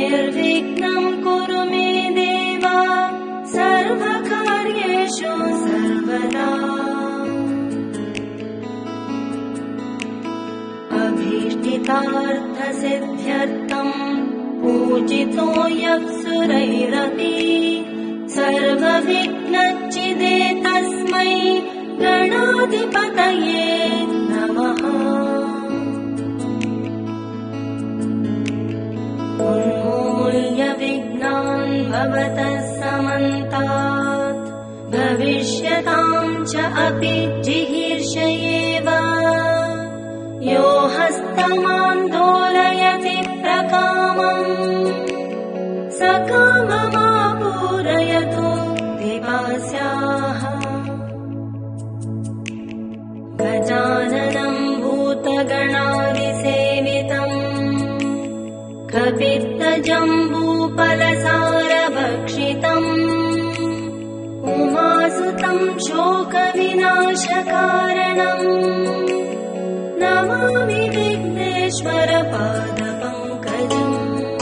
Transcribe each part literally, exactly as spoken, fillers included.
निर्विघ्नं कुरु मे देव सर्वकार्येषु सर्वदा। अभीष्टितार्थसिद्ध्यर्थं पूजितो यः सुरैरपि सर्वविघ्नच्चिदे तस्मै गणाधिपतये नमः। उन्मूल्य विघ्नान् भवतः समन्तात् भविष्यतां च अपि जिहीर्षयेव। यो हस्तमान्दोलयति प्रकामम् सकाममापूरयतु विपास्याः। गजाननं भूतगणादिसेवितम् कपित्तजम्बूफलसारभक्षितम् उमासुतं शोकविनाशकारणम् नमामि विघ्नेश्वर पादपङ्कजम्।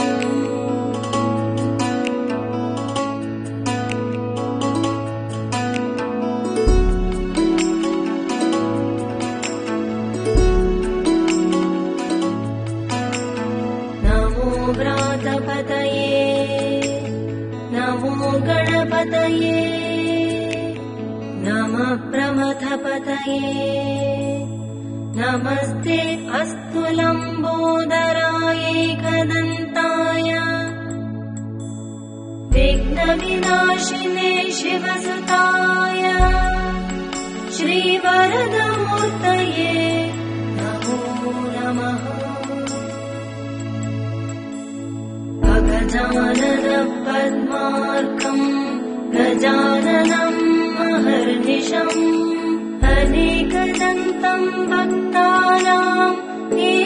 नमो व्रातपतये नमो गणपतये नमः प्रमथपतये नमस्ते अस्तु लम्बोदराय एकदन्ताय विघ्नविनाशिने शिवसुताय श्रीवरदमूर्तये नमो नमः। अगजाननः पद्मार्कम् गजाननम् महर्निशम् अनेकदन्तं भक्तानाम्